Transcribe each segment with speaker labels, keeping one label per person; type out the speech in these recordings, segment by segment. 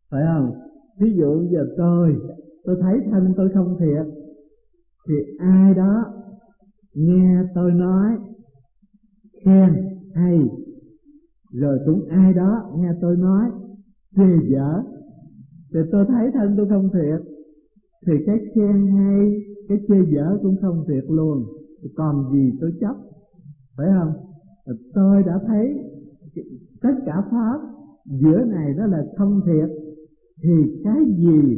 Speaker 1: phải không? Ví dụ giờ tôi thấy thân tôi không thiệt, thì ai đó nghe tôi nói khen hay, rồi cũng ai đó nghe tôi nói chê dở, thì tôi thấy thân tôi không thiệt, thì cái khen hay, cái chê dở cũng không thiệt luôn, còn gì tôi chấp, phải không? Tôi đã thấy tất cả pháp giữa này đó là không thiệt, thì cái gì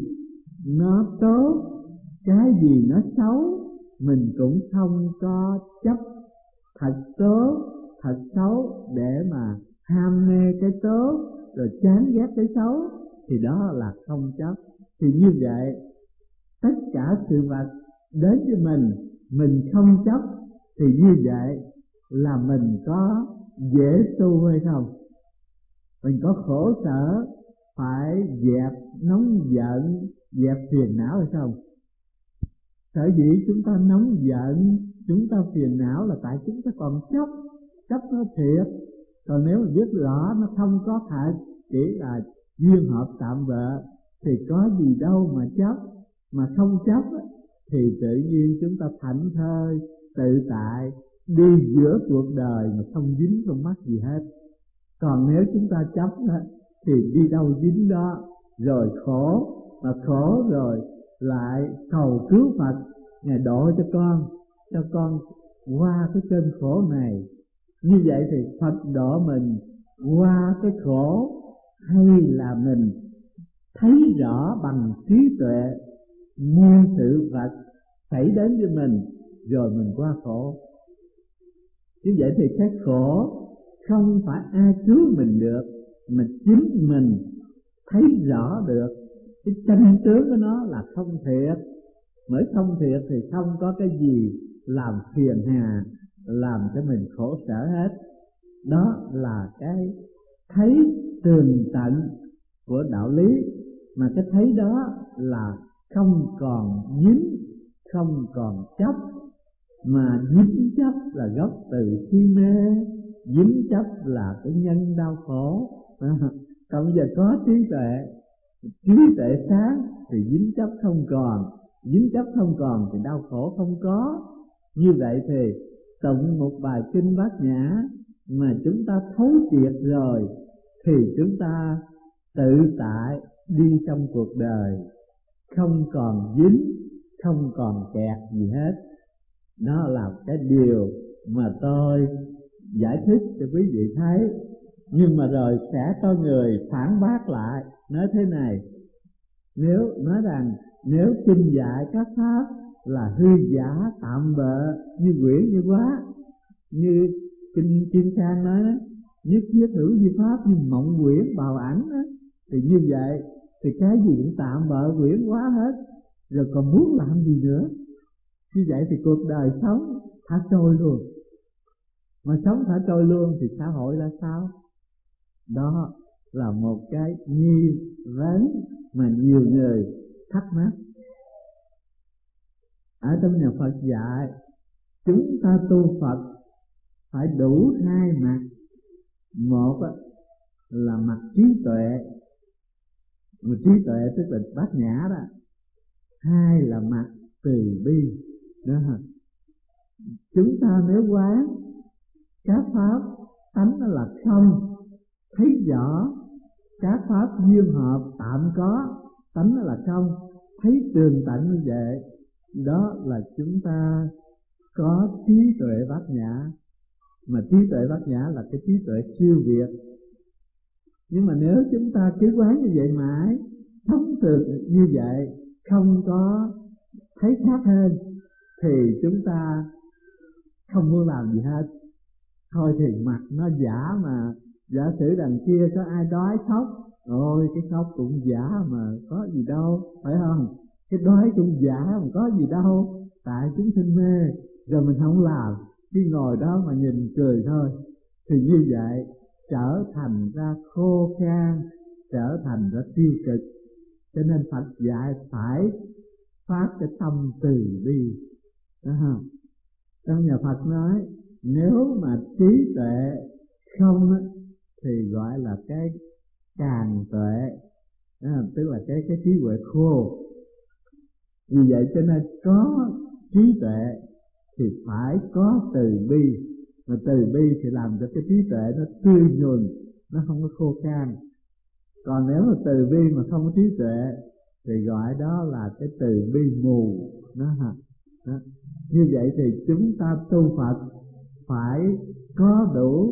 Speaker 1: nó tốt, cái gì nó xấu, mình cũng không có chấp thật tốt, thật xấu để mà ham mê cái tốt, rồi chán ghét cái xấu, thì đó là không chấp. Thì như vậy, tất cả sự vật đến với mình không chấp, thì như vậy là mình có dễ tu hay không? Mình có khổ sở phải dẹp nóng giận, dẹp phiền não hay không? Sở dĩ chúng ta nóng giận, chúng ta phiền não là tại chúng ta còn chấp nó thiệt. Còn nếu mà biết rõ nó không có thật, chỉ là duyên hợp tạm bợ, thì có gì đâu mà chấp. Mà không chấp thì tự nhiên chúng ta thảnh thơi, tự tại, đi giữa cuộc đời mà không dính trong mắt gì hết. Còn nếu chúng ta chấp thì đi đâu dính đó, rồi khổ, mà khổ rồi lại cầu cứu Phật, Ngài độ cho con qua cái cơn khổ này. Như vậy thì Phật độ mình qua cái khổ, hay là mình thấy rõ bằng trí tuệ muôn sự vật xảy đến với mình rồi mình qua khổ. Như vậy thì cái khổ không phải ai cứu mình được, mà chính mình thấy rõ được cái chân tướng của nó là không thiệt. Mới không thiệt thì không có cái gì làm phiền hà, làm cho mình khổ sở hết. Đó là cái thấy tường tận của đạo lý, mà cái thấy đó là không còn dính, không còn chấp. Mà dính chấp là gốc từ si mê, dính chấp là cái nhân đau khổ. Còn bây giờ có trí tuệ sáng thì dính chấp không còn, dính chấp không còn thì đau khổ không có. Như vậy thì tụng một bài kinh Bát Nhã mà chúng ta thấu triệt rồi, thì chúng ta tự tại đi trong cuộc đời, không còn dính, không còn kẹt gì hết. Đó là cái điều mà tôi giải thích cho quý vị thấy. Nhưng mà rồi sẽ có người phản bác lại, nói thế này: nói rằng nếu kinh dạy các pháp là hư giả tạm bợ, như quyển như quá, như kinh Kim Cang nói đó, nhất thiết hữu vi pháp như mộng quyển bào ảnh đó, thì như vậy thì cái gì cũng tạm bợ quyển quá hết, rồi còn muốn làm gì nữa? Như vậy thì cuộc đời sống thả trôi luôn. Mà sống thả trôi luôn thì xã hội ra sao? Đó là một cái nghi vấn mà nhiều người thắc mắc. Ở trong nhà Phật dạy chúng ta tu Phật phải đủ hai mặt. Một là mặt trí tuệ, mà trí tuệ tức là Bát Nhã đó. Hai là mặt từ bi đó. Chúng ta nếu quán các pháp tánh nó là không, thấy rõ các pháp duyên hợp tạm có, tánh nó là không, thấy tường tận như vậy, đó là chúng ta có trí tuệ Bát Nhã. Mà trí tuệ Bát Nhã là cái trí tuệ siêu việt. Nhưng mà nếu chúng ta cứ quán như vậy mãi, sống từ như vậy, không có thấy khác hơn, thì chúng ta không muốn làm gì hết. Thôi thì mặt nó giả mà, giả sử đằng kia có ai đói khóc, ôi cái khóc cũng giả mà có gì đâu, phải không? Cái đói cũng giả mà có gì đâu, tại chúng sinh mê, rồi mình không làm, cứ ngồi đó mà nhìn cười thôi. Thì như vậy trở thành ra khô khan, trở thành ra tiêu cực. Cho nên Phật dạy phải phát cái tâm từ bi, đó không? Trong nhà Phật nói nếu mà trí tuệ không thì gọi là cái càng tuệ, tức là cái trí huệ khô. Vì vậy cho nên có trí tuệ thì phải có từ bi, mà từ bi thì làm cho cái trí tuệ nó tươi nhuần, nó không có khô khan. Còn nếu mà từ bi mà không có trí tuệ thì gọi đó là cái từ bi mù đó. Như vậy thì chúng ta tu Phật phải có đủ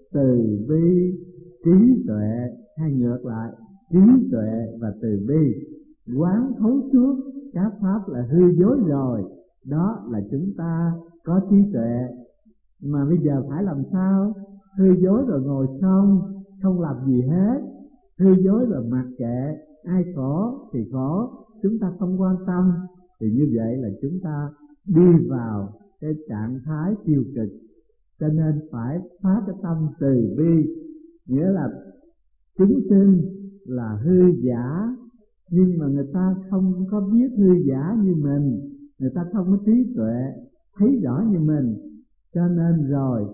Speaker 1: từ bi, trí tuệ, hay ngược lại, trí tuệ và từ bi, quán thấu suốt các pháp là hư dối rồi, đó là chúng ta có trí tuệ. Mà bây giờ phải làm sao? Hư dối rồi ngồi không làm gì hết, hư dối rồi mặc kệ, ai khổ thì khổ, chúng ta không quan tâm, thì như vậy là chúng ta đi vào cái trạng thái tiêu cực. Cho nên phải phá cái tâm từ bi, nghĩa là chúng sinh là hư giả, nhưng mà người ta không có biết hư giả như mình, người ta không có trí tuệ thấy rõ như mình, cho nên rồi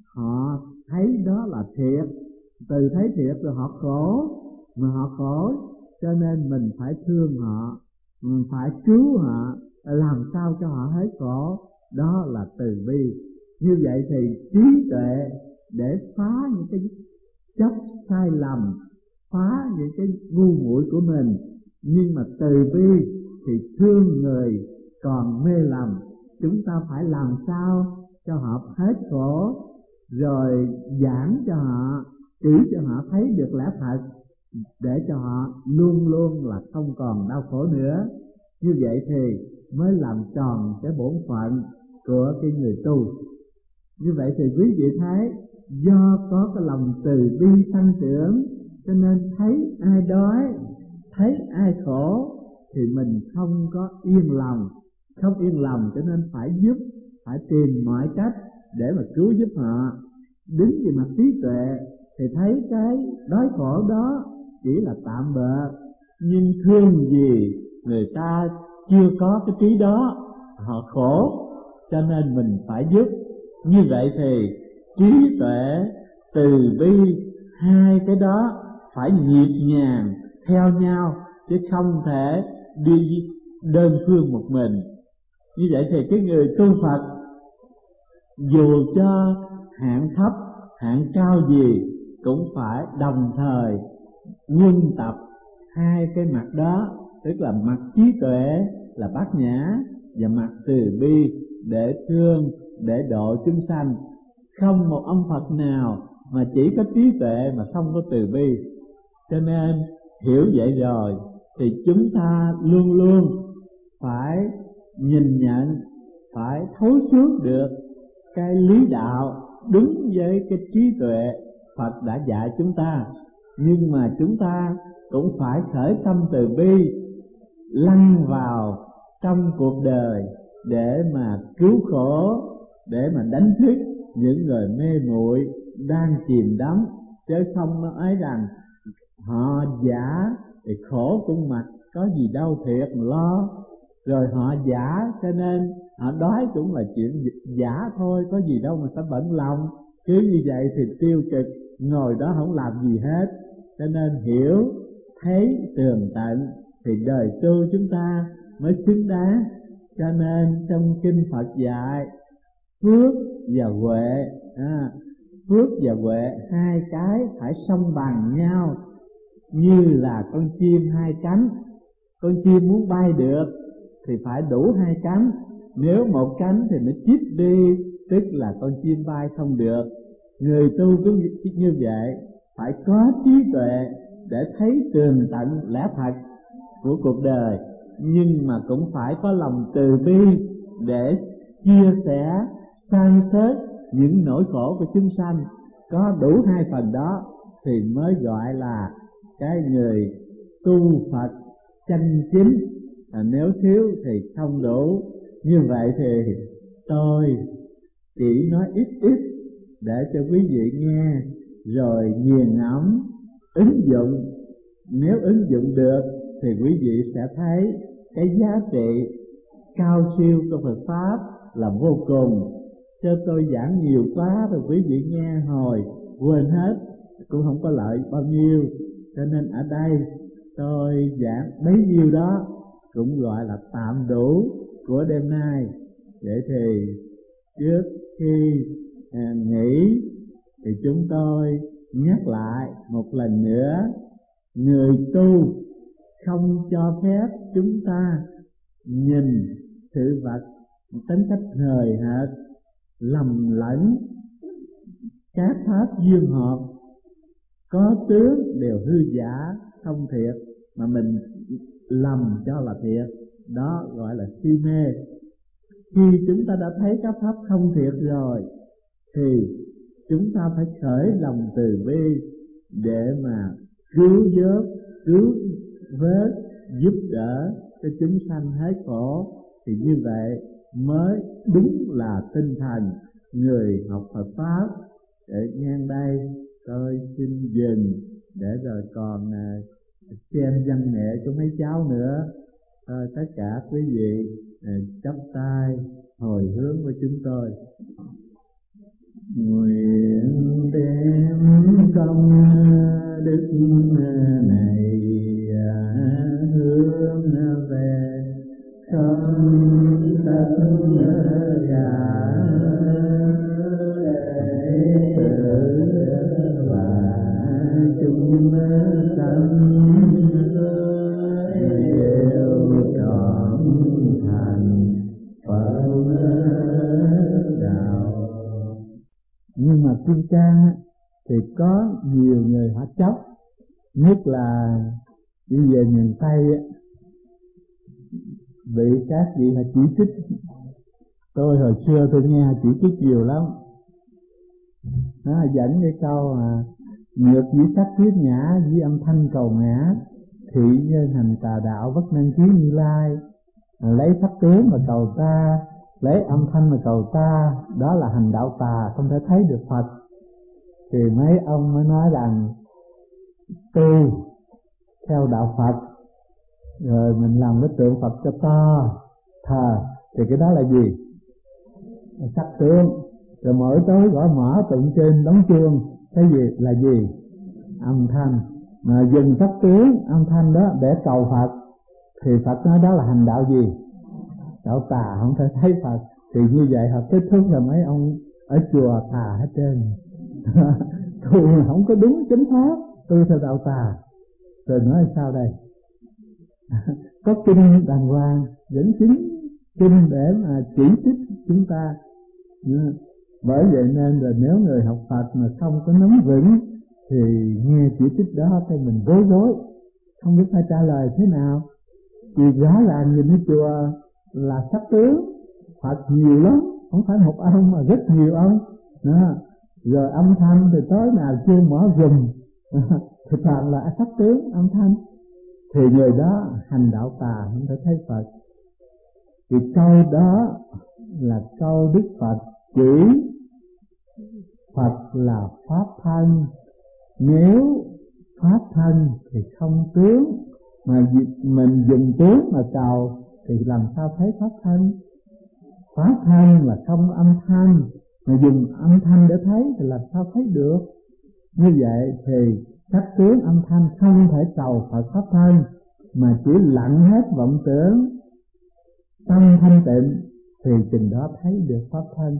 Speaker 1: họ thấy đó là thiệt, từ thấy thiệt rồi họ khổ, mà họ khổ cho nên mình phải thương họ, mình phải cứu họ, làm sao cho họ hết khổ, đó là từ bi. Như vậy thì trí tuệ để phá những cái chấp sai lầm, phá những cái ngu muội của mình, nhưng mà từ bi thì thương người còn mê lầm. Chúng ta phải làm sao cho họ hết khổ, rồi giảng cho họ, chỉ cho họ thấy được lẽ thật, để cho họ luôn luôn là không còn đau khổ nữa. Như vậy thì mới làm tròn cái bổn phận của cái người tu. Như vậy thì quý vị thấy, do có cái lòng từ bi tăng trưởng, cho nên thấy ai đói, thấy ai khổ thì mình không có yên lòng, không yên lòng cho nên phải giúp, phải tìm mọi cách để mà cứu giúp họ. Đứng về mặt trí tuệ thì thấy cái đói khổ đó chỉ là tạm bợ, nhưng thương gì người ta chưa có cái trí đó, họ khổ, cho nên mình phải giúp. Như vậy thì trí tuệ, từ bi, hai cái đó phải nhịp nhàng theo nhau, chứ không thể đi đơn phương một mình. Như vậy thì cái người tu Phật dù cho hạng thấp hạng cao gì cũng phải đồng thời quân tập hai cái mặt đó, tức là mặt trí tuệ là bát nhã, và mặt từ bi để thương, để độ chúng sanh. Không một ông Phật nào mà chỉ có trí tuệ mà không có từ bi. Cho nên hiểu vậy rồi thì chúng ta luôn luôn phải nhìn nhận, phải thấu suốt được cái lý đạo đúng với cái trí tuệ Phật đã dạy chúng ta. Nhưng mà chúng ta cũng phải khởi tâm từ bi, lăn vào trong cuộc đời để mà cứu khổ, để mà đánh thức những người mê muội đang chìm đắm, chứ không nói rằng họ giả thì khổ cũng mặc, có gì đâu thiệt mà lo, rồi họ giả cho nên họ đói cũng là chuyện giả thôi, có gì đâu mà phải bận lòng. Cứ như vậy thì tiêu cực, ngồi đó không làm gì hết. Cho nên hiểu, thấy, tường tận thì đời tu chúng ta mới xứng đáng. Cho nên trong kinh Phật dạy phước và huệ, phước và huệ hai cái phải song bằng nhau, như là con chim hai cánh. Con chim muốn bay được thì phải đủ hai cánh, nếu một cánh thì nó chít đi, tức là con chim bay không được. Người tu cũng như vậy, phải có trí tuệ để thấy tường tận lẽ thật của cuộc đời, nhưng mà cũng phải có lòng từ bi để chia sẻ, san sớt những nỗi khổ của chúng sanh. Có đủ hai phần đó thì mới gọi là cái người tu Phật chân chính. Nếu thiếu thì không đủ. Như vậy thì tôi chỉ nói ít ít để cho quý vị nghe, rồi nghiền ngẫm ứng dụng. Nếu ứng dụng được thì quý vị sẽ thấy cái giá trị cao siêu của Phật Pháp là vô cùng. Chứ tôi giảng nhiều quá rồi quý vị nghe hồi quên hết, cũng không có lợi bao nhiêu. Cho nên ở đây tôi giảng bấy nhiêu đó cũng gọi là tạm đủ của đêm nay. Vậy thì trước khi nghỉ thì chúng tôi nhắc lại một lần nữa, người tu không cho phép chúng ta nhìn sự vật một tính cách hời hợt, lầm lẫn. Các pháp duyên hợp có tướng đều hư giả không thiệt, mà mình lầm cho là thiệt, đó gọi là si mê. Khi chúng ta đã thấy các pháp không thiệt rồi thì chúng ta phải khởi lòng từ bi để mà cứu vớt, cứu vớt, giúp đỡ cho chúng sanh hết khổ. Thì như vậy mới đúng là tinh thần người học Phật pháp. Để ngang đây tôi xin dừng để rồi còn xem văn nghệ của mấy cháu nữa. Thôi tất cả quý vị chắp tay hồi hướng với chúng tôi. Nguyện đem công đức này hướng về không tất cả đệ tử và chúng sanh đều trọn thành Phật đạo. Nhưng mà Kim Cang thì có nhiều người họ chấp, nhất là đi về miền Tây bị các vị họ chỉ trích. Tôi hồi xưa tôi nghe họ chỉ trích nhiều lắm. Nó dẫn cái câu nhược dĩ sắc thiết nhã, dĩ âm thanh cầu ngã, thị nhân hành tà đạo bất năng kiến Như Lai. Lấy sắc tướng mà cầu ta, lấy âm thanh mà cầu ta, đó là hành đạo tà, không thể thấy được Phật. Thì mấy ông mới nói rằng tu theo đạo Phật rồi mình làm cái tượng Phật cho to thờ, thì cái đó là gì? Sắc tướng. Rồi mỗi tối gõ mõ tụng kinh đóng chuông, cái gì là gì? Âm thanh. Mà dùng sắc tướng âm thanh đó để cầu Phật thì Phật nói đó là hành đạo gì? Đạo tà, không thể thấy Phật. Thì như vậy họ kết thúc là mấy ông ở chùa tà hết trơn. Tu không có đúng chính pháp, tu theo đạo tà. Rồi nói sao đây? Có kinh đàng hoàng dẫn chứng kinh để mà chỉ trích chúng ta. Bởi vậy nên là nếu người học Phật mà không có nắm vững thì nghe chỉ trích đó thì mình bối rối, không biết phải trả lời thế nào. Vì rõ ràng nhìn cái chùa là sắc tướng Phật nhiều lắm, không phải một ông mà rất nhiều ông đó. Rồi âm thanh thì tối nào chuông mở rùm thì toàn là sắc tướng âm thanh. Thì người đó hành đạo tà, không thể thấy Phật. Thì câu đó là câu Đức Phật chỉ Phật là pháp thân. Nếu pháp thân thì không tướng, mà mình dùng tướng mà cầu thì làm sao thấy pháp thân? Pháp thân là không âm thanh, mà dùng âm thanh để thấy thì làm sao thấy được? Như vậy thì sắc tướng âm thanh không thể cầu Phật pháp thân, mà chỉ lặng hết vọng tưởng, tâm thanh tịnh thì chừng đó thấy được pháp thân.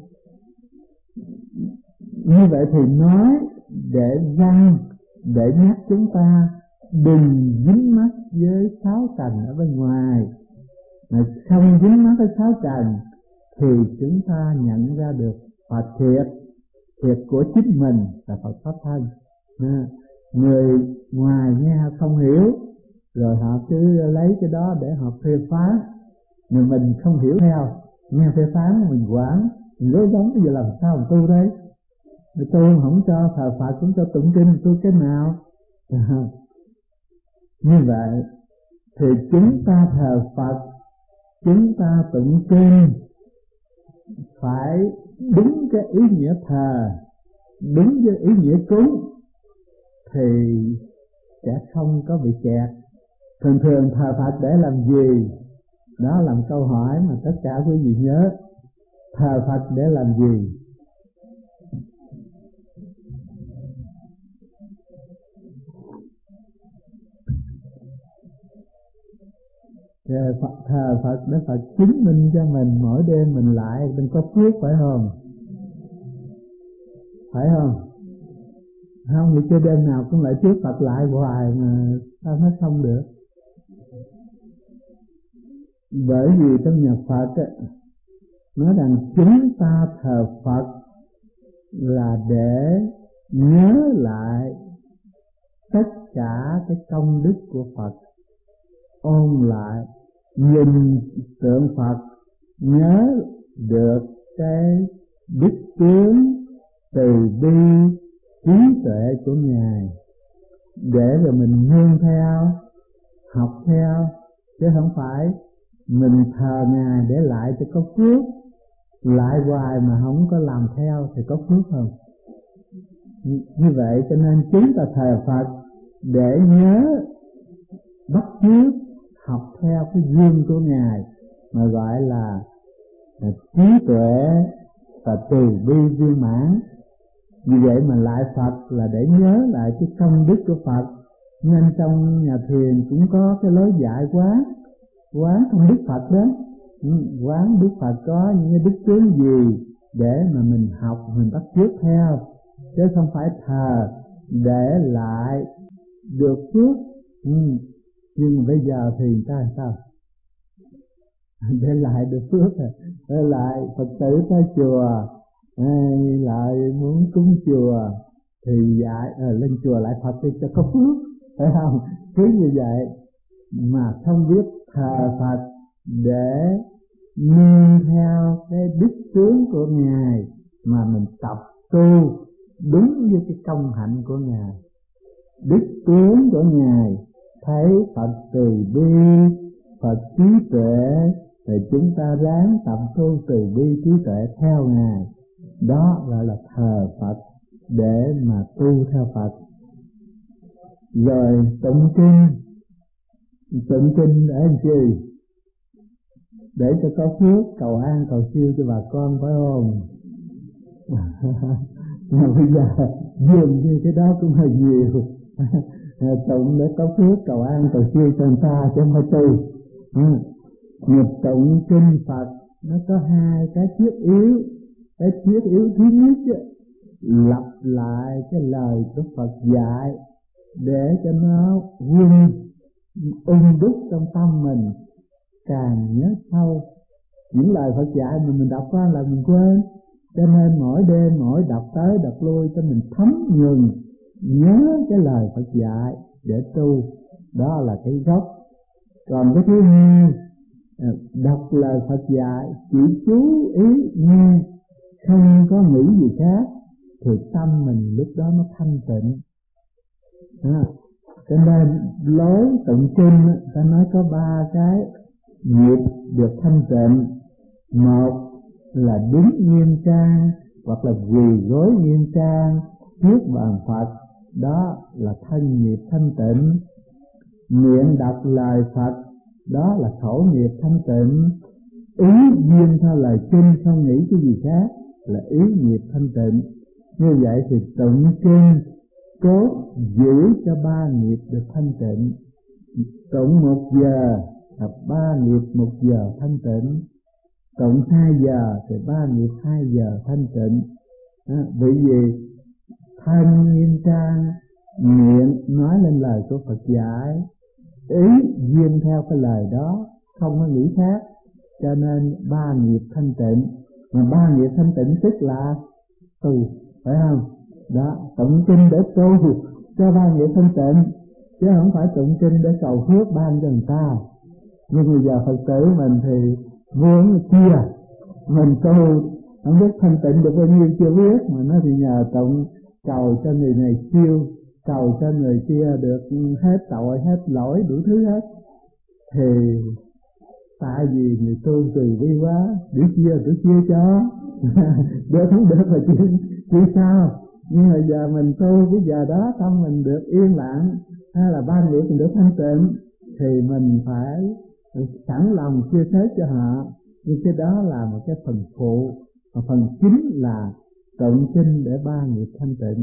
Speaker 1: Như vậy thì nói để văn, để nhắc chúng ta đừng dính mắc với sáu trần ở bên ngoài. Mà không dính mắc với sáu trần thì chúng ta nhận ra được Phật thiệt, thiệt của chính mình là Phật pháp thân. Người ngoài nghe không hiểu, rồi họ cứ lấy cái đó để họ phê phán, mà mình không hiểu theo, nghe phê phán mình quản, mình rối rắm bây giờ làm sao mình tu đây? Tôi không cho thờ Phật, cũng cho tụng kinh, tu cái nào? Như vậy thì chúng ta thờ Phật, chúng ta tụng kinh phải đúng cái ý nghĩa thờ, đúng với ý nghĩa cúng thì sẽ không có bị kẹt. Thường thường thờ Phật để làm gì? Đó là một câu hỏi mà tất cả quý vị nhớ. Thờ Phật để làm gì? thờ Phật để Phật chứng minh cho mình, mỗi đêm mình lại mình có phước, phải không? Phải không? Không thì cái đêm nào cũng lại trước Phật lại hoài mà sao nó không được? Bởi vì trong nhà Phật nói rằng chúng ta thờ Phật là để nhớ lại tất cả cái công đức của Phật, ôn lại, nhìn tượng Phật, nhớ được cái đức tướng từ bi trí tuệ của Ngài, để rồi mình nương theo, học theo, chứ không phải mình thờ Ngài để lại cho có phước, lại hoài mà không có làm theo thì có phước không? Như vậy cho nên chúng ta thờ Phật để nhớ, bắt chước, học theo cái duyên của Ngài mà gọi là trí tuệ và từ bi viên mãn. Vì vậy mà lại Phật là để nhớ lại cái công đức của Phật. Nên trong nhà thiền cũng có cái lối dạy quán công đức Phật đó, quán Đức Phật có những cái đức tướng gì để mà mình học, mình bắt chước theo, chứ không phải thờ để lại được phước. Nhưng mà bây giờ thì người ta làm sao? Để lại được phước để lại Phật tử tới chùa, lại muốn cúng chùa thì dạy lên chùa lại Phật đi cho có phước, phải không? Cứ như vậy mà không biết thờ Phật để nương theo cái đức tướng của Ngài mà mình tập tu đúng như cái công hạnh của Ngài. Đức tướng của Ngài thấy Phật từ bi, Phật trí tuệ, thì chúng ta ráng tập tu từ bi trí tuệ theo Ngài. Đó gọi là thờ Phật để mà tu theo Phật. Rồi tụng kinh để làm chi? Để cho có phước, cầu an cầu siêu cho bà con, phải không? Mà bây giờ dường như cái đó cũng hơi nhiều. Tụng để có phước, cầu an cầu siêu cho người ta chứ không phải tu. Nghiệp tụng kinh Phật nó có hai cái thiết yếu. Cái thiết yếu thứ nhất lặp lại cái lời của Phật dạy để cho nó ung đúc trong tâm mình, càng nhớ sâu. Những lời Phật dạy mà mình đọc qua là mình quên, cho nên mỗi đêm mỗi đọc tới đọc lui cho mình thấm nhuần, nhớ cái lời Phật dạy để tu. Đó là cái gốc. Còn cái thứ hai, đọc lời Phật dạy chỉ chú ý nghe, không có nghĩ gì khác, thì tâm mình lúc đó nó thanh tịnh. Cho nên lối tụng kinh ta nói có ba cái nghiệp được thanh tịnh. Một là đứng nghiêm trang hoặc là quỳ gối nghiêm trang trước bàn Phật, đó là thân nghiệp thanh tịnh. Miệng đọc lời Phật, đó là khẩu nghiệp thanh tịnh. Ý duyên theo lời kinh, không nghĩ cái gì khác, là ý nghiệp thanh tịnh. Như vậy thì tụng kinh cốt giữ cho ba nghiệp được thanh tịnh. Tụng 1 giờ là 3 nghiệp 1 giờ thanh tịnh. Tụng 2 giờ thì 3 nghiệp 2 giờ thanh tịnh. Bởi vì thân nghiêm trang, miệng nói lên lời của Phật dạy, ý duyên theo cái lời đó, không có nghĩ khác, cho nên 3 nghiệp thanh tịnh. Mà 3 nghiệp thanh tịnh tức là tu, phải không? Đó, tụng kinh để tu cho 3 nghiệp thanh tịnh, chứ không phải tụng kinh để cầu phước ban cho người ta. Nhưng bây giờ Phật tử mình thì muốn chia, mình tu không biết thanh tịnh được bao nhiêu chưa biết, mà nó thì nhờ tụng cầu cho người này siêu, cầu cho người kia được hết tội hết lỗi đủ thứ hết. Thì tại vì người tu từ bi quá, để chia cho được không được là chuyện sao. Nhưng mà giờ mình tu cái giờ đó tâm mình được yên lặng, hay là 3 nghiệp mình được thanh tịnh, thì mình phải sẵn lòng chia sẻ cho họ. Nhưng cái đó là một cái phần phụ, và phần chính là tụng kinh để 3 nghiệp thanh tịnh.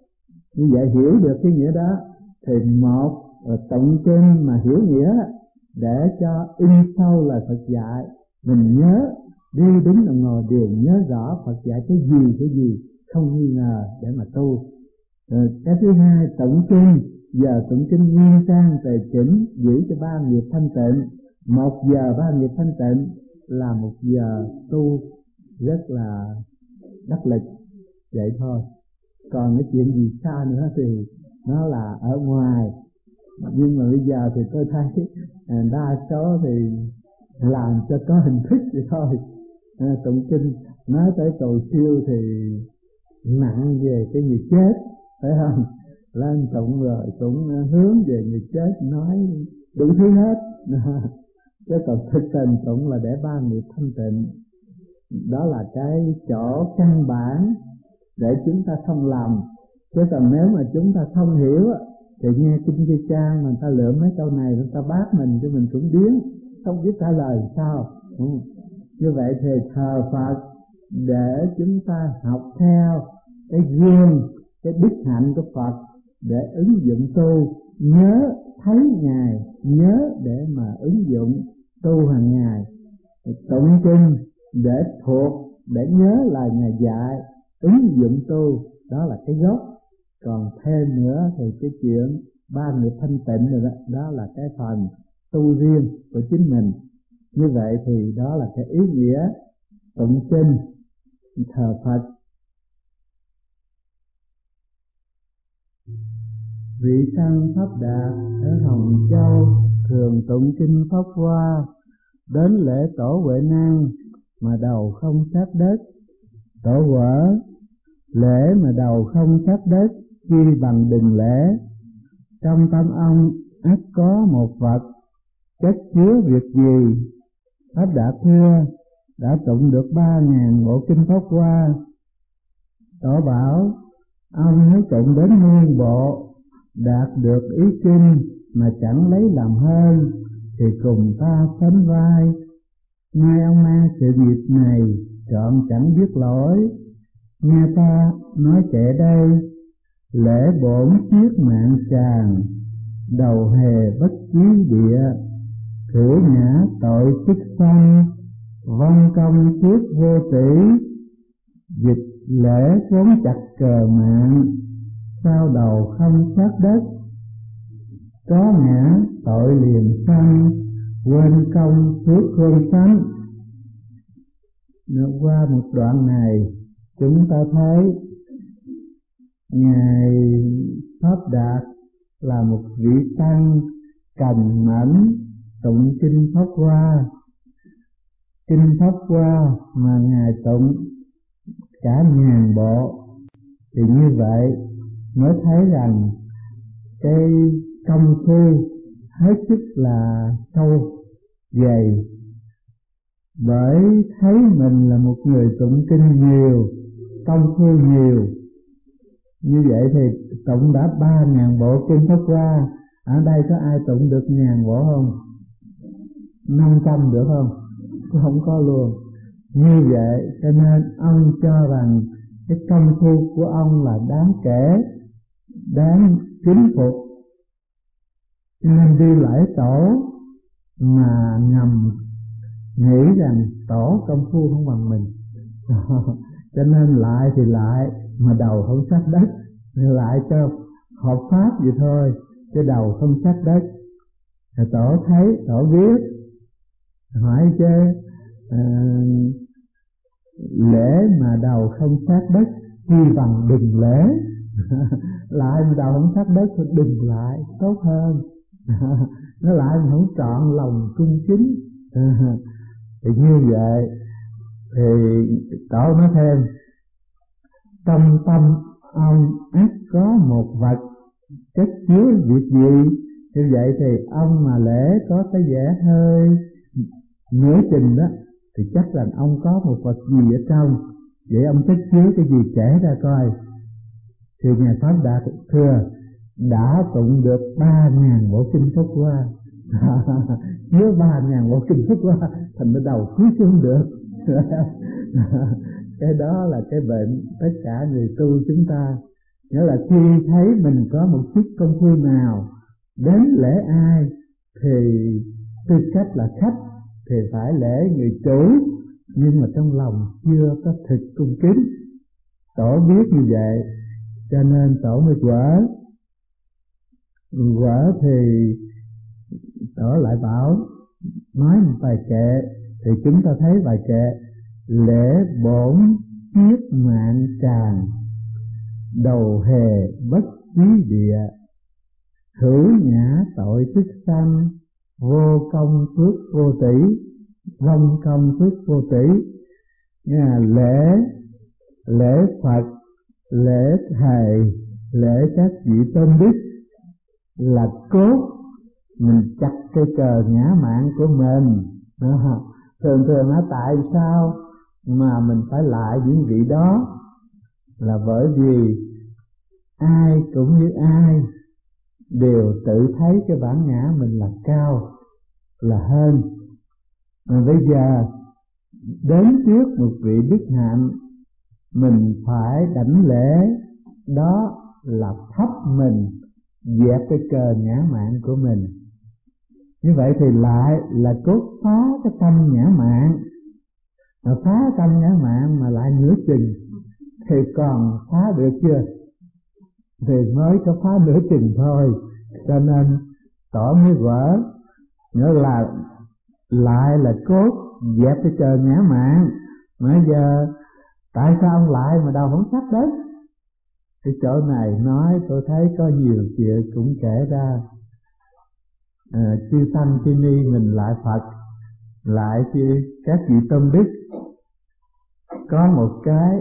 Speaker 1: Như vậy hiểu được cái nghĩa đó thì một là tụng kinh mà hiểu nghĩa để cho in sâu lời Phật dạy. Mình nhớ đi đứng ở ngồi đường nhớ rõ Phật dạy cái gì không nghi ngờ để mà tu. Cái thứ hai, tụng kinh. Giờ tụng kinh nghiêm trang tề chỉnh giữ cho ba nghiệp thanh tịnh. 1 giờ ba nghiệp thanh tịnh là 1 giờ tu rất là đắc lực, vậy thôi. Còn cái chuyện gì xa nữa thì nó là ở ngoài. Nhưng mà bây giờ thì tôi thấy đa số thì làm cho có hình thức vậy thôi. Tụng kinh nói tới cầu siêu thì nặng về cái người chết, phải không? Lên tụng rồi cũng hướng về người chết, nói đủ thứ hết. Chứ còn thực tình tụng là để ba nghiệp thanh tịnh. Đó là cái chỗ căn bản để chúng ta thông lầm. Chứ còn nếu mà chúng ta không hiểu thì nghe kinh Di Trang mà người ta lượm mấy câu này người ta bác mình cho mình cũng điếng, không biết trả lời sao. Như vậy thì thờ Phật để chúng ta học theo cái gương, cái đức hạnh của Phật để ứng dụng tu, nhớ thấy Ngài, nhớ để mà ứng dụng tu hàng ngày. Tụng kinh để thuộc, để nhớ lời Ngài dạy, ứng dụng tu, đó là cái gốc. Còn thêm nữa thì cái chuyện ba nghiệp thanh tịnh rồi đó, đó là cái phần tu riêng của chính mình. Như vậy thì đó là cái ý nghĩa tụng kinh, thờ Phật. Vị tăng Pháp Đạt ở Hồng Châu thường tụng kinh Pháp Hoa, đến lễ tổ Huệ Năng mà đầu không sát đất. Tổ vỡ lễ mà đầu không sát đất, chi bằng đừng lễ. Trong tâm ông ắt có một vật, chất chứa việc gì? Pháp Đạt thưa, đã tụng được 3.000 bộ kinh Pháp Hoa. Tổ bảo, ông mới tụng đến 1000 bộ, đạt được ý kinh mà chẳng lấy làm hơn, thì cùng ta sánh vai. Nghe ông mang sự nghiệp này, trọn chẳng biết lỗi. Nghe ta nói kệ đây, lễ bổn chiết mạng tràng, đầu hề bất chí địa. Thử ngã tội chức sanh, vong công trước vô tỷ. Dịch lễ vốn chặt cờ mạng, sao đầu không sát đất. Có ngã tội liền sanh, quên công phước khôn sanh. Qua một đoạn này chúng ta thấy Ngài Pháp Đạt là một vị tăng cành mẫn tụng kinh Pháp Hoa. Kinh Pháp Hoa mà Ngài tụng cả 1000 bộ, thì như vậy mới thấy rằng cái công phu hết sức là sâu dày. Bởi thấy mình là một người tụng kinh nhiều, công phu nhiều, như vậy thì tụng đã 3.000 bộ kinh Pháp Hoa. Ở đây có ai tụng được 1000 bộ không? 500 được không? Không có luôn. Như vậy cho nên ông cho rằng cái công phu của ông là đáng kể, đáng kính phục. Cho nên đi lễ tổ mà ngầm nghĩ rằng tổ công phu không bằng mình. Cho nên lại thì lại, mà đầu không sát đất, lại cho hợp pháp vậy thôi, chứ đầu không sát đất. Rồi tổ thấy, tổ biết, hỏi chứ lễ mà đầu không sát đất, chi bằng đừng lễ. Lại mà đầu không sát đất thì đừng lại, tốt hơn. Nó lại mà không trọn lòng cung kính. Thì như vậy thì tổ nói thêm, trong tâm ông ắt có một vật, chất chứa việc gì? Như vậy thì ông mà lễ có cái vẻ hơi nửa chừng đó, thì chắc là ông có một vật gì ở trong. Vậy ông chất chứa cái gì kể ra coi. Thì Ngài Pháp Đạt thưa, đã tụng được 3.000 bộ kinh Pháp Hoa. Chứa 3.000 bộ kinh Pháp Hoa, thành nó đầu cuối không được. Cái đó là cái bệnh tất cả người tu chúng ta. Nghĩa là khi thấy mình có một chút công phu nào, đến lễ ai thì tư cách là khách thì phải lễ người chủ, nhưng mà trong lòng chưa có thực cung kính. Tổ biết như vậy cho nên tổ mới quở thì tổ lại bảo nói một bài kệ. Thì chúng ta thấy bài kệ: lễ bổn kiết mạng tràng, đầu hề bất quý địa, hữu nhã tội tức sanh, vô công phước vô tỷ, vong công phước vô tỷ. Lễ Phật, lễ thầy, lễ các vị tôn đức là cốt mình chặt cây cờ ngã mạn của mình. Thường tại sao mà mình phải lại những vị đó? Là bởi vì ai cũng như ai đều tự thấy cái bản ngã mình là cao, là hơn. Mà bây giờ đến trước một vị đức hạnh, mình phải đảnh lễ, đó là thấp mình, dẹp cái cờ ngã mạn của mình. Như vậy thì lại là cốt phá cái tâm ngã mạn. Mà phá tâm ngã mạn mà lại nửa chừng thì còn phá được chưa? Thì mới có phá nửa chừng thôi. Cho nên tổ mới vỡ, nghĩa là lại là cốt dẹp cái cờ ngã mạn. Mà giờ tại sao ông lại mà đâu không sát đất? Cái chỗ này nói tôi thấy có nhiều chuyện cũng kể ra. Chư tăng chư ni mình lại Phật, lại chư các vị tôn đức, có một cái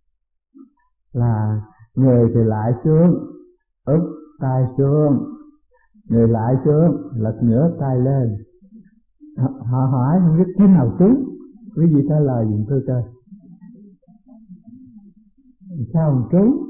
Speaker 1: là người thì lại xuống, úp tay xuống, người lại xuống, lật ngửa tay lên. Họ hỏi không biết thế nào xuống, quý vị trả lời dùm tôi coi. Sao mà trúng?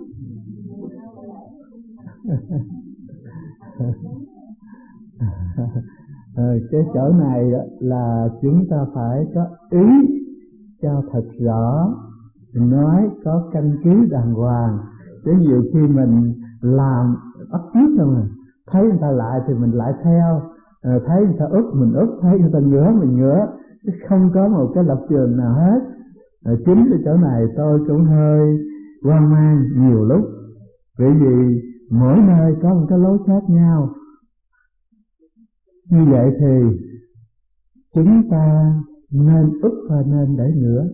Speaker 1: Cái chỗ này là chúng ta phải có ý cho thật rõ, nói có căn cứ đàng hoàng. Chứ nhiều khi mình làm bắt chước thôi mà, thấy người ta lại thì mình lại theo, thấy người ta úp mình úp, thấy người ta ngửa mình ngửa, chứ không có một cái lập trường nào hết. Chính cái chỗ này tôi cũng hơi hoang mang nhiều lúc, bởi vì mỗi nơi có một cái lối khác nhau. Như vậy thì chúng ta nên úp và nên để ngửa.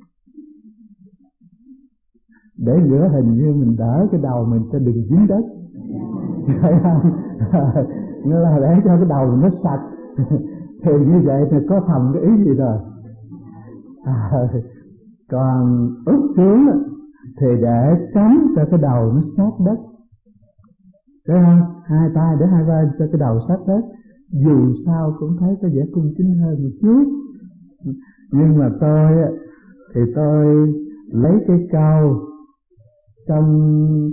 Speaker 1: Để ngửa hình như mình đỡ cái đầu mình cho đừng dính đất, phải không? Nghĩa là để cho cái đầu mình nó sạch. Thì như vậy thì có thầm cái ý gì rồi. Còn úp xuống thì để tránh cho cái đầu nó sát đất, phải không? Hai tay để hai bên cho cái đầu sát đất, dù sao cũng thấy có vẻ cung kính hơn một chút. Nhưng mà tôi thì tôi lấy cái câu trong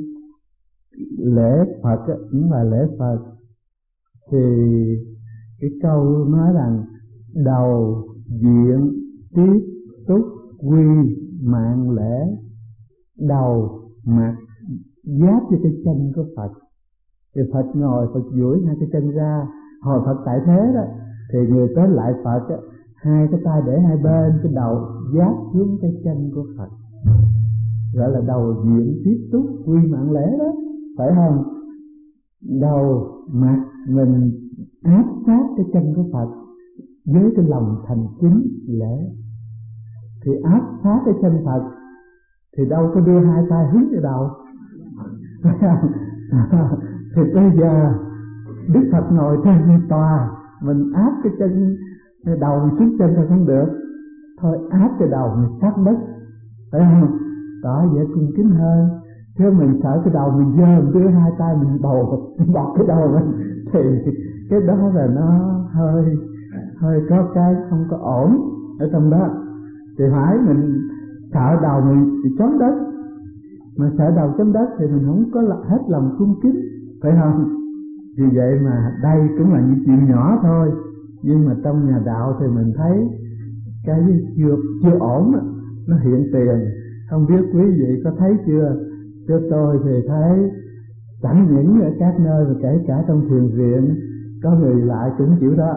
Speaker 1: lễ Phật, những bài lễ Phật, thì cái câu nói rằng đầu diện tiếp túc quy mạng lễ, đầu mặt giáp với cái chân của Phật. Thì Phật ngồi, Phật duỗi hai cái chân ra. Hồi Phật tại thế đó thì người tới lại Phật á, hai cái tay để hai bên, cái đầu giáp xuống cái chân của Phật, gọi là đầu diện tiếp túc quy mạng lễ đó, phải không? Đầu mặt mình áp sát cái chân của Phật với cái lòng thành kính lễ. Thì áp sát cái chân Phật thì đâu có đưa hai tay hướng về đầu, phải không? Thì bây giờ Đức Phật ngồi trên tòa, mình áp cái chân, cái đầu xuống chân thì không được, thôi áp cái đầu mình sát đất, phải không? Tỏ vẻ cung kính hơn. Chứ mình sợ cái đầu mình dơ, mình đưa hai tay mình bọc cái đầu mình, thì cái đó là nó hơi có cái không có ổn ở trong đó. Thì phải mình sợ đầu mình chấm đất, mà sợ đầu chấm đất thì mình không có hết lòng cung kính, phải không? Vì vậy mà đây cũng là những chuyện nhỏ thôi, nhưng mà trong nhà đạo thì mình thấy cái chưa ổn, nó hiện tiền. Không biết quý vị có thấy chưa? Chứ tôi thì thấy chẳng những ở các nơi mà kể cả trong thiền viện có người lại cũng chịu đó.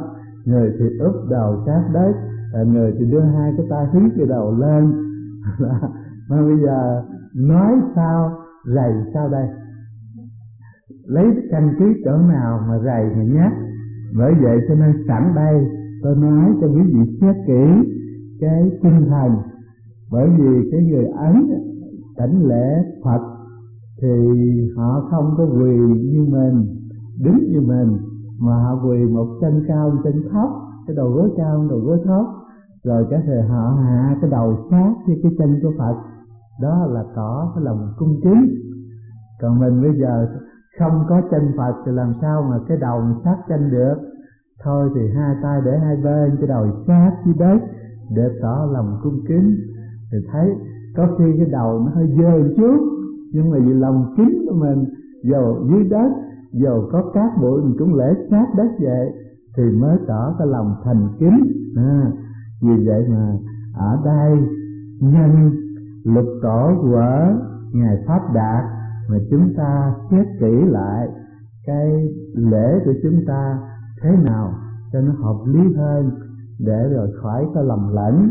Speaker 2: người thì úp đầu sát đất, người thì đưa hai cái tay hướng cái đầu lên. Mà bây giờ nói sao rầy sao đây, lấy căn cứ chỗ nào mà rầy mà nhắc. Bởi vậy cho nên sẵn đây tôi nói cho quý vị xét kỹ cái tinh thần. Bởi vì cái người Ấn đảnh lễ Phật thì họ không có quỳ như mình, đứng như mình, mà họ quỳ một chân cao một chân thấp, cái đầu gối cao đầu gối thấp, rồi cái thời họ hạ cái đầu sát với cái chân của Phật. Đó là tỏ cái lòng cung kính. Còn mình bây giờ không có chân Phật thì làm sao mà cái đầu sát chân được. Thôi thì hai tay để hai bên, cái đầu sát dưới đất để tỏ lòng cung kính. Thì thấy có khi cái đầu nó hơi dơ một chút, nhưng mà vì lòng kính của mình, dầu dưới đất, dầu có cát bụi mình cũng lễ sát đất vậy, thì mới tỏ cái lòng thành kính. Vì vậy mà ở đây nhân lục tổ của Ngài Pháp Đạt mà chúng ta xét kỹ lại cái lễ của chúng ta thế nào cho nó hợp lý hơn, để rồi khỏi có lầm lẫn.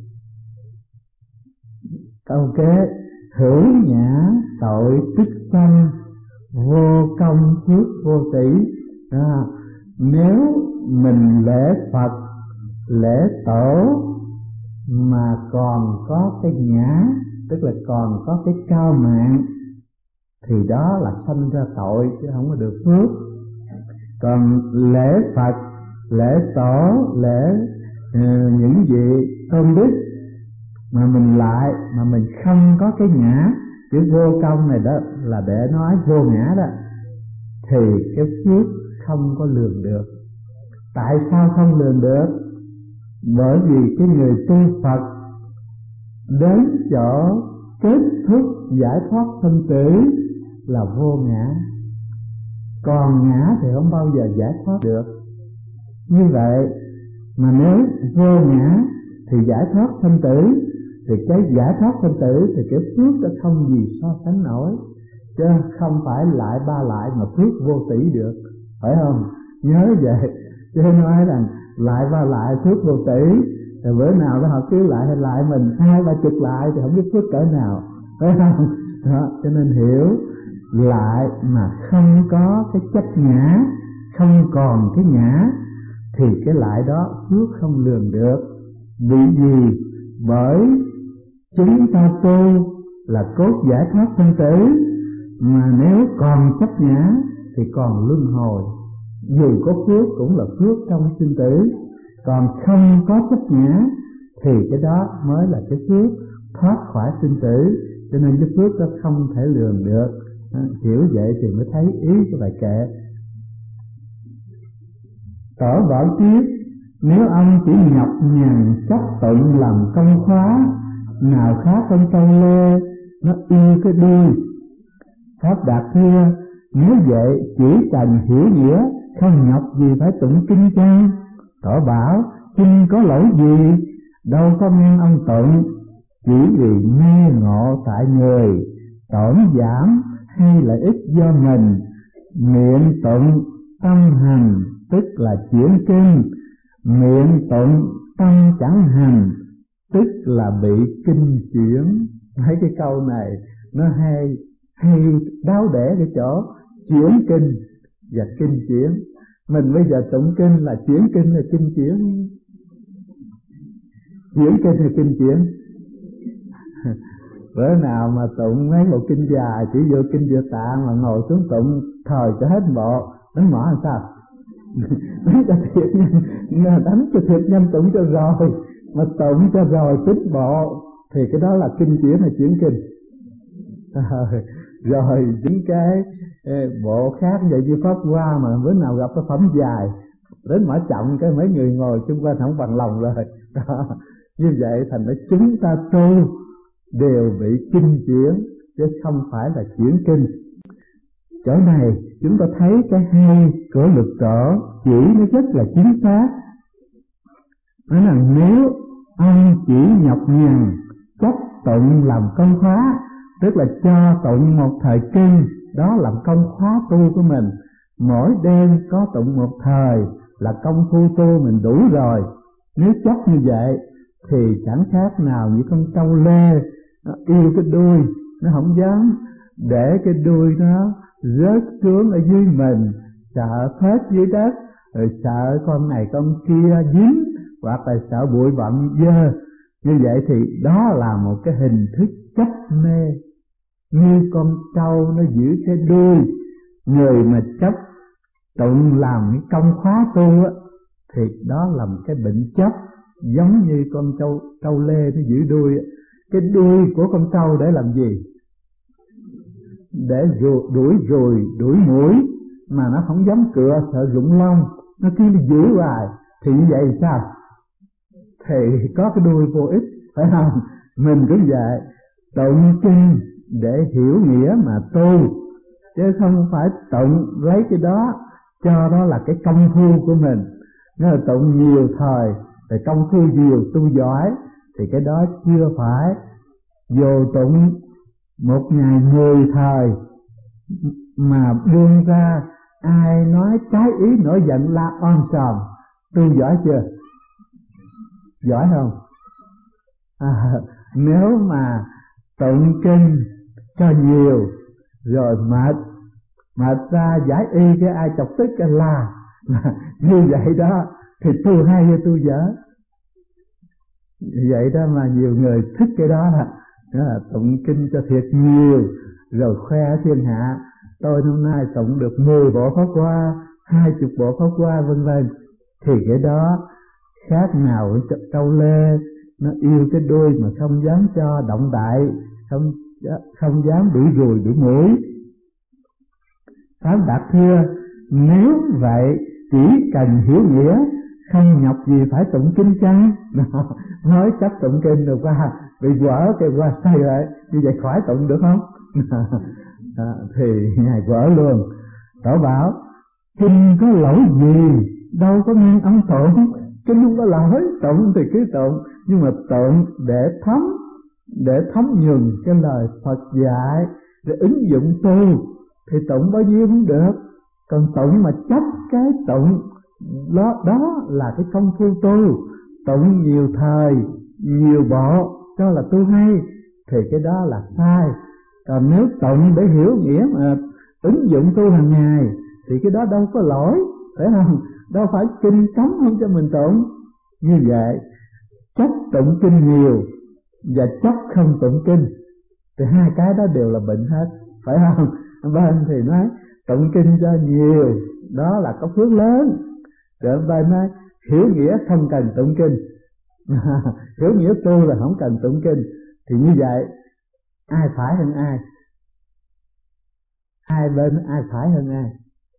Speaker 2: Câu kế: hữu nhã tội tức sanh, vô công phước vô tỷ. Nếu mình lễ Phật, lễ tổ mà còn có cái nhã, tức là còn có cái cao mạng, thì đó là sanh ra tội chứ không có được phước. Còn lễ Phật, lễ tổ, lễ những vị tôn đức mà mình lại mà mình không có cái nhã, chữ vô công này đó là để nói vô ngã đó, thì cái phước không có lường được. Tại sao không lường được? Bởi vì cái người tu Phật đến chỗ kết thúc giải thoát sanh tử là vô ngã, còn ngã thì không bao giờ giải thoát được. Như vậy mà nếu vô ngã thì giải thoát sanh tử, thì cái giải thoát sanh tử thì cái phước nó không gì so sánh nổi, chứ không phải lại ba lại mà phước vô tỷ được, phải không? Nhớ vậy, chứ nói rằng lại ba lại phước vô tỷ, thì bữa nào đó họ cứ lại mình 2-3 lại thì không biết phước cỡ nào, phải không? Đó, cho nên hiểu lại mà không có cái chấp ngã, không còn cái ngã, thì cái lại đó phước không lường được. Vì gì? Bởi chúng ta tu là cốt giải thoát sanh tử, mà nếu còn chấp ngã thì còn luân hồi. Dù có phước cũng là phước trong sinh tử, còn không có chấp ngã thì cái đó mới là cái phước thoát khỏi sinh tử. Cho nên cái phước đó không thể lường được. Hiểu vậy thì mới thấy ý của bài kệ. Tổ bảo tiếp: nếu ông chỉ nhọc nhằn chấp tụng làm công khóa, nào khác con trâu lê nó yêu cái đuôi. Pháp Đạt thưa: nếu vậy chỉ cần hiểu nghĩa, không nhọc gì phải tụng kinh chăng? Tổ bảo: kinh có lỗi gì, đâu có ngăn ông tụng, chỉ vì mê ngộ tại người, tổn giảm hay lợi ích do mình. Miệng tụng tâm hành tức là chuyển kinh, miệng tụng tâm chẳng hành tức là bị kinh chuyển. Thấy cái câu này nó hay đáo để cái chỗ chuyển kinh và kinh chuyển. Mình bây giờ tụng kinh là chuyển kinh là kinh chuyển, chuyển kinh là kinh chuyển. Bữa nào mà tụng mấy bộ kinh dài, chỉ vô kinh Địa Tạng mà ngồi xuống tụng thời cho hết bộ, đánh mỏ làm sao? Đánh cho thiệt nhanh, đánh cho thiệt nhanh tụng cho rồi, mà tụng cho rồi tính bộ thì cái đó là kinh chuyển hay chuyển kinh. Rồi những cái bộ khác vậy như Pháp Hoa mà bữa nào gặp cái phẩm dài đến mở trọng cái mấy người ngồi xung quanh không bằng lòng rồi. Như vậy thành ra chúng ta tu đều bị kinh chuyển chứ không phải là chuyển kinh. Chỗ này chúng ta thấy cái hay của Lục Tổ chỉ nó rất là chính xác. Đó là nếu ông chỉ nhọc nhằn chấp tụng làm công khóa, tức là cho tụng một thời kinh, đó làm công khóa tu của mình, mỗi đêm có tụng một thời là công phu tu mình đủ rồi. Nếu chấp như vậy thì chẳng khác nào như con trâu lê, nó yêu cái đuôi, nó không dám để cái đuôi nó rớt xuống ở dưới mình, sợ phết dưới đất, rồi sợ con này con kia dính, hoặc là sợ bụi bặm dơ. Như vậy thì đó là một cái hình thức chấp mê. Như con trâu nó giữ cái đuôi, người mà chấp tụng làm cái công khóa tu á, thì đó là một cái bệnh chấp. Giống như con trâu lê nó giữ đuôi á. Cái đuôi của con trâu để làm gì? Để đuổi ruồi, đuổi muỗi, mà nó không dám cựa, sợ rụng lông, nó cứ giữ hoài. Thì như vậy sao? Thì có cái đuôi vô ích, phải không? Mình cũng vậy, tụng kinh để hiểu nghĩa mà tu, chứ không phải tụng lấy cái đó cho đó là cái công phu của mình. Nếu là tụng nhiều thời thì công phu nhiều tu giỏi, thì cái đó chưa phải. Dù tụng một ngày 10 thời mà buông ra, ai nói trái ý nổi giận la om sòm, tu giỏi chưa? Giỏi không? Nếu mà tụng kinh cho nhiều rồi mệt ra giải y, cái ai chọc tức cái la như vậy đó thì tu hay hay tu dở? Vậy đó mà nhiều người thích cái đó là tụng kinh cho thiệt nhiều rồi khoe thiên hạ. Tôi hôm nay tụng được 10 bộ pháp hoa, 20 bộ pháp hoa vân vân. Thì cái đó khác nào với trâu lê, nó yêu cái đuôi mà không dám cho động đại, không dám đuổi ruồi đuổi muỗi. Pháp Đạt thưa, nếu vậy chỉ cần hiểu nghĩa, không nhọc gì phải tụng kinh chăng? Nói chấp tụng kinh rồi qua bị vỡ cái qua sai lại, như vậy khỏi tụng được không? Thì ngài vỡ luôn. Tổ bảo kinh có lỗi gì, đâu có nên ông tụng. Kinh không có lỗi, tụng thì cứ tụng, nhưng mà tụng để thấm nhuần cái lời Phật dạy, để ứng dụng tu thì tụng bao nhiêu cũng được. Còn tụng mà chấp cái tụng đó là cái công phu tu. Tụng nhiều thời, nhiều bộ cho là tu hay, thì cái đó là sai. Còn nếu tụng để hiểu nghĩa mà ứng dụng tu hàng ngày thì cái đó đâu có lỗi, phải không? Đâu phải kinh cấm không cho mình tụng. Như vậy chấp tụng kinh nhiều và chấp không tụng kinh thì hai cái đó đều là bệnh hết, phải không? Bên thì nói tụng kinh cho nhiều, đó là có phước lớn. Rồi bên nói hiểu nghĩa không cần tụng kinh hiểu nghĩa tu là không cần tụng kinh. Thì như vậy ai phải hơn ai? Hai bên ai phải hơn ai?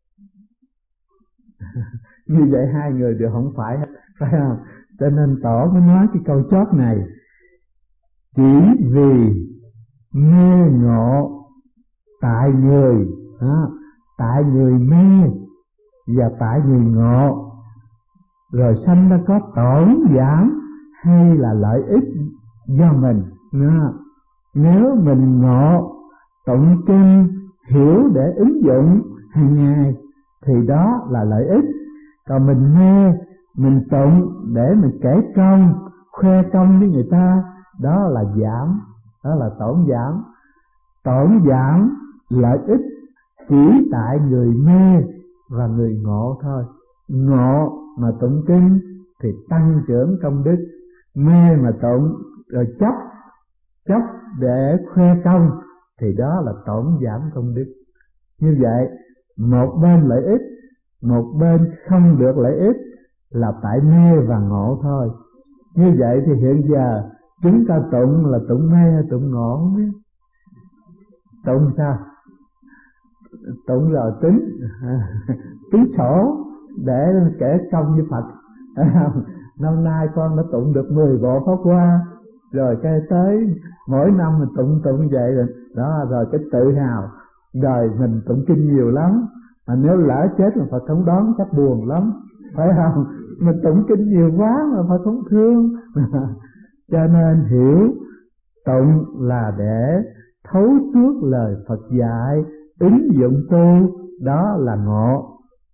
Speaker 2: Như vậy hai người đều không phải không? Cho nên Tổ mới nói cái câu chót này: chỉ vì mê ngộ tại người, tại người mê và tại người ngộ, rồi sanh ra có tổn giảm hay là lợi ích do mình. Nếu mình ngộ tụng kinh hiểu để ứng dụng hàng ngày thì đó là lợi ích. Còn mình mê, mình tụng để mình kể công, khoe công với người ta, đó là giảm, đó là tổn giảm. Tổn giảm lợi ích chỉ tại người mê và người ngộ thôi. Ngộ mà tụng kinh thì tăng trưởng công đức, mê mà tụng rồi chấp để khoe công thì đó là tổn giảm công đức. Như vậy một bên lợi ích, một bên không được lợi ích là tại mê và ngộ thôi. Như vậy thì hiện giờ chúng ta tụng là tụng mê hay tụng ngộ không biết? Tụng sao? Tụng rồi tính sổ để kể công với Phật. Năm nay con đã tụng được 10 bộ pháp hoa, rồi cái tới mỗi năm mình tụng vậy rồi đó, rồi cái tự hào đời mình tụng kinh nhiều lắm, mà nếu lỡ chết là Phật không đón chắc buồn lắm, phải không? Mình tụng kinh nhiều quá mà Phật không thương. Cho nên hiểu tụng là để thấu suốt lời Phật dạy, ứng dụng tu, đó là ngộ.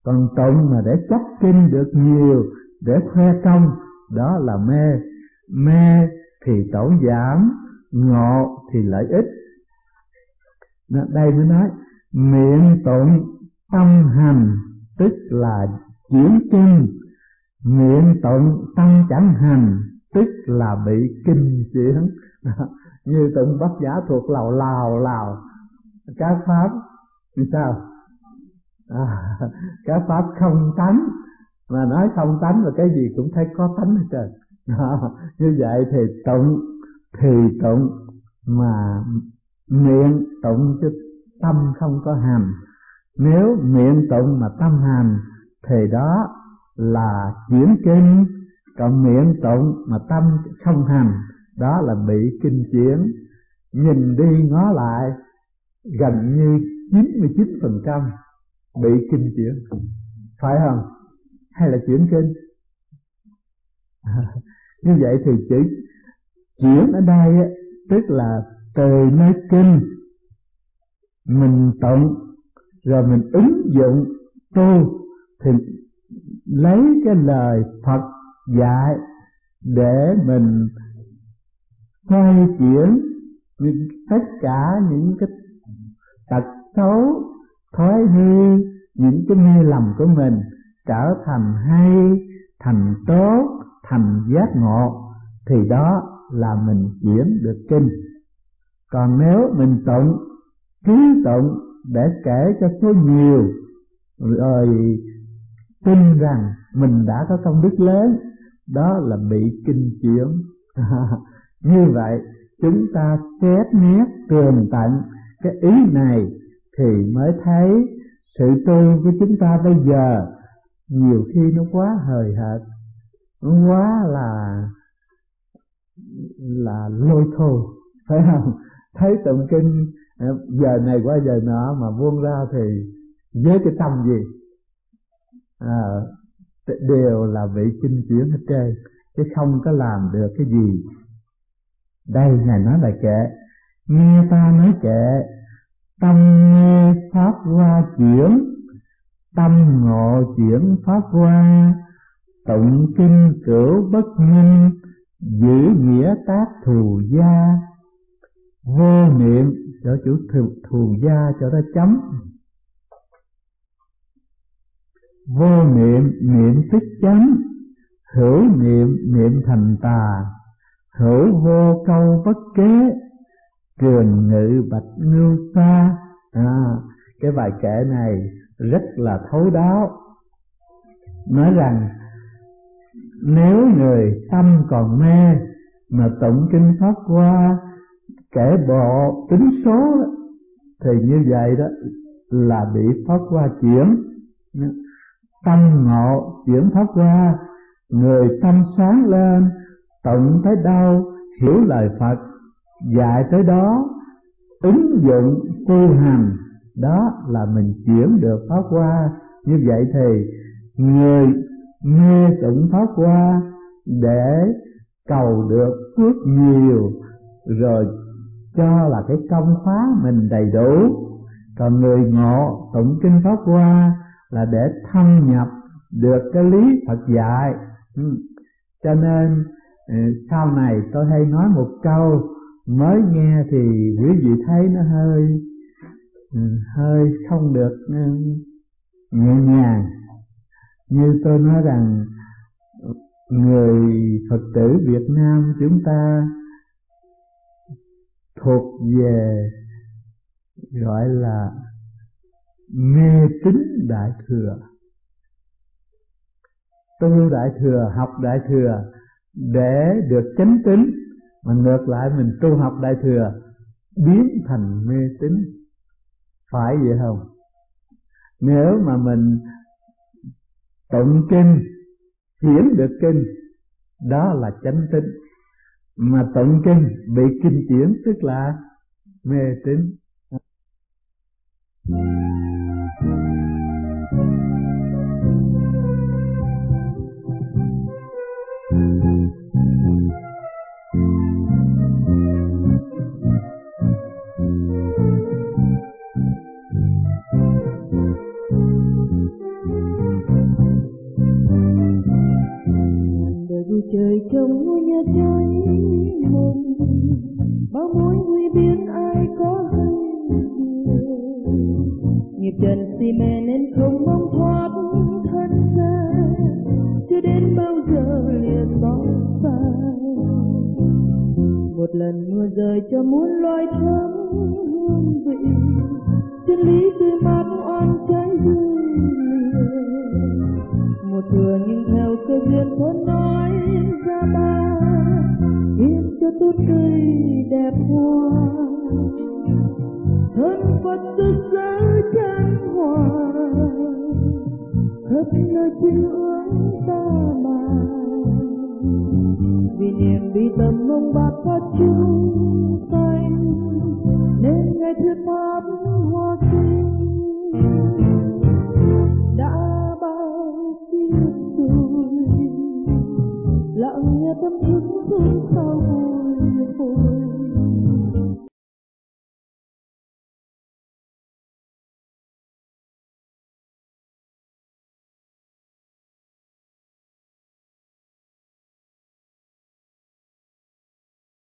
Speaker 2: Còn tụng mà để chấp kinh được nhiều, để khoe công, đó là mê. Mê thì tổn giảm, ngộ thì lợi ích. Đây mới nói miệng tụng tâm hành, tức là chuyển kinh. Miệng tụng tâm chẳng hành, tức là bị kinh chuyển. Như tụng Bát Nhã thuộc lào lào các pháp như sao? Các pháp không tánh, mà nói không tánh là cái gì cũng thấy có tánh hết trơn. Như vậy thì tụng mà miệng tụng chứ tâm không có hành. Nếu miệng tụng mà tâm hành thì đó là chuyển kinh. Còn miệng tụng mà tâm không hành, đó là bị kinh chuyển. Nhìn đi ngó lại, gần như 99% bị kinh chuyển, phải không? Hay là chuyển kinh? Như vậy thì chữ chuyển ở đây tức là từ nơi kinh mình tụng rồi mình ứng dụng tu, thì lấy cái lời Phật dạy để mình xoay chuyển tất cả những cái tật xấu, thói hư, những cái mê lầm của mình trở thành hay, thành tốt, thành giác ngộ, thì đó là mình chuyển được kinh. Còn nếu mình tụng, cứ tụng để kể cho số nhiều, rồi tin rằng mình đã có công đức lớn, đó là bị kinh chuyển. Như vậy chúng ta xét nét tường tận cái ý này thì mới thấy sự tu của chúng ta bây giờ nhiều khi nó quá hời hợt, nó quá là lôi thôi, phải không? Thấy tụng kinh giờ này qua giờ nọ mà buông ra thì với cái tâm gì đều là bị kinh chuyển hết trơn, chứ không có làm được cái gì. Đây Ngài nói bài kệ: nghe ta nói kệ, tâm mê pháp qua chuyển, tâm ngộ chuyển pháp qua, tụng kinh cửu bất minh, giữ nghĩa tác thù gia. Vô niệm, cho chủ thù gia cho nó chấm. Vô niệm, niệm tức chánh, hữu niệm, niệm thành tà, hữu vô câu bất kế, trường ngự bạch ngưu xa. Cái bài kệ này rất là thấu đáo, nói rằng nếu người tâm còn mê mà tụng kinh pháp qua, kể bộ tính số đó, thì như vậy đó là bị pháp qua chuyển. Tâm ngộ chuyển pháp qua, người tâm sáng lên, tụng tới đâu hiểu lời Phật dạy tới đó, ứng dụng tu hành, đó là mình chuyển được pháp qua. Như vậy thì người mê tụng pháp qua để cầu được phước nhiều, rồi cho là cái công khóa mình đầy đủ. Còn người ngộ tụng kinh pháp qua là để thâm nhập được cái lý Phật dạy. Cho nên sau này tôi hay nói một câu, mới nghe thì quý vị thấy nó hơi không được nhẹ nhàng. Như tôi nói rằng người Phật tử Việt Nam chúng ta thuộc về gọi là mê tín đại thừa, tu đại thừa, học đại thừa để được chánh tín, mà ngược lại mình tu học đại thừa biến thành mê tín, phải vậy không? Nếu mà mình tụng kinh chuyển được kinh, đó là chánh tín, mà tụng kinh bị kinh chuyển tức là mê tín.
Speaker 3: trời trông ngôi nhà cháy mùng, bao mối nguy biến ai có hay. Nghiệp trần si mê nên không mong thoát thân ra, chưa đến bao giờ lìa xót xa. Một lần mưa rơi cho muôn loài thơm hương vị, chân lý tươi mát oan trái rơi lìa. Một thừa nhưng theo cơ duyên thôn nói ra ba, hiến cho tốt tươi đẹp hoa. Thân Phật rực rỡ chan hòa, khắp nơi khuyên hướng ta mà. Vì niềm bi tâm mong bác phát chúng sanh, nên ngày thuyết pháp hoa kinh. Đã bao kiếp rồi lặng nghe tâm thức không sao vui.